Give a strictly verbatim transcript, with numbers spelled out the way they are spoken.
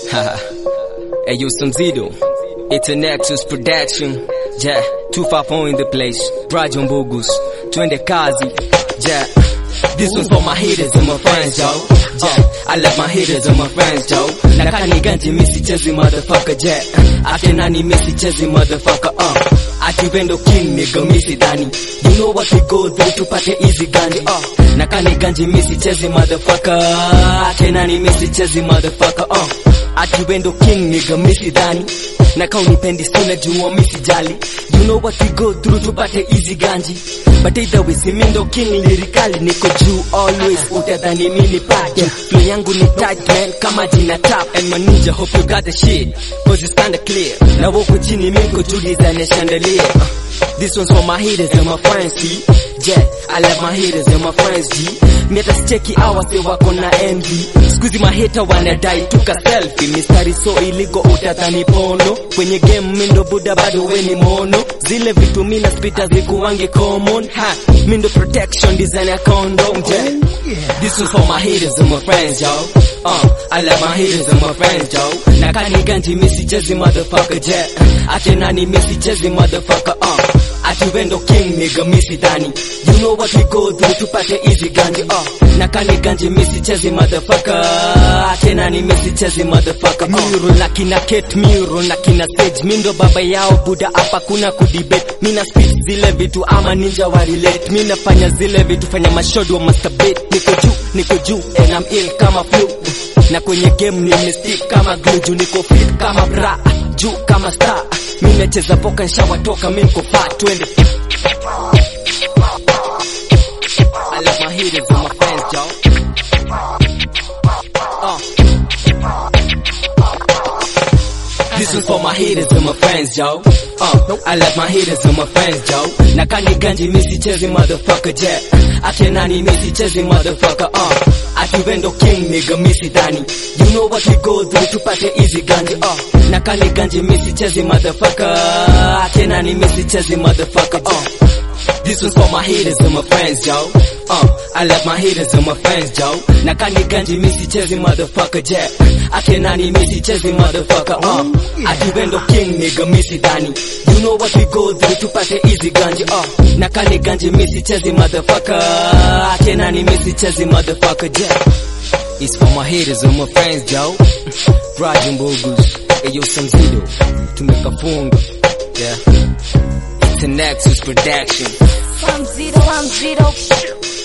Hey yo, Samzido, it's a Nexus production. Yeah, two five four in the place. Rajon Bogus, twende kazi. Yeah, this one's for my haters and my friends, yo. Yeah, I love my haters and my friends, yo. Nakani ganji misi chezi motherfucker, yeah. Ake nani misi chezi motherfucker, uh. Ati vendo king nigga misi dani. You know what we go through tupate easy ganji, uh. Nakani ganji misi chezi motherfucker. Ake nani misi chezi motherfucker, uh. Ati wendo king nigga misi dani. Na kauni pendi sina juwa misi jali. You know what we go through tupate easy ganji. But either way si mindo king lyrically niko juu always. Utadhani mini pack, yeah. Flow yangu ni tight man kama jina tap. And my ninja hope you got the shit, cause it's kinda clear. Na woko chini miko juu design chandelier. uh, This one's for my haters and my friends, see. Yeah, I love my haters and my friends, G. Meta sicheki awa se wako na envy. Squeezy my hater wanadai tuka selfie. Mistari so iligo utadhani pono. Kwenye game mindo buda bado weni mono. Zile vitu mina spita zikuwange common. Ha, mindo protection design ya condom, yeah. This one's for my haters and my friends, yo. Uh, I love my haters and my friends, yo. Nakani ganji misi chezi motherfucker, yeah. Ate nani misi chezi motherfucker, uh. Ati wendo king nigga misi dani. You know what we go through tupate easy ganji, uh. Nakani ganji misi chezi motherfucker. Ate nani misi chezi motherfucker, uh. Miro na kina Kate, miro na kina Sage. Mindo baba yao buda hapa kuna kudebate. Mina speak zile vitu ama ninja wa relate. Mina fanya zile vitu fanya mashodo wa masturbate. Niko juu, niko juu and I'm ill kama flu. Na kwenye game ni mystic kama glue. Juu niko fit kama bra, juu kama star. Mina cheza poka nshawa toka minko fat. Twende I love my haters and my friends, yo. uh. This is for my haters and my friends, yo. Uh, I love my haters and my friends, yo. Nakani ganji misi chezi motherfucker, yeah. Ate nani misi chezi motherfucker, uh. Ati wendo king nigga misi dani. You know what we go through tupate easy ganji, uh. Nakani ganji misi chezi motherfucker. Ate nani misi chezi motherfucker, uh. This one's for my haters and my friends, yo. Uh, I love my haters and my friends, yo. Nakani ganji misi chezi motherfucker, yeah. Ate nani misi chezi motherfucker, uh. Ati wendo king nigga misi dani. You know what we go through tupate easy ganji, uh. Nakani ganji misi chezi motherfucker. Ate nani misi chezi motherfucker, yeah. It's for my haters and my friends, yo. Rajon Bogus, Ayo Samzido, tumeka funga, yeah. It's a Nexus production. Samzido, I'm Zido.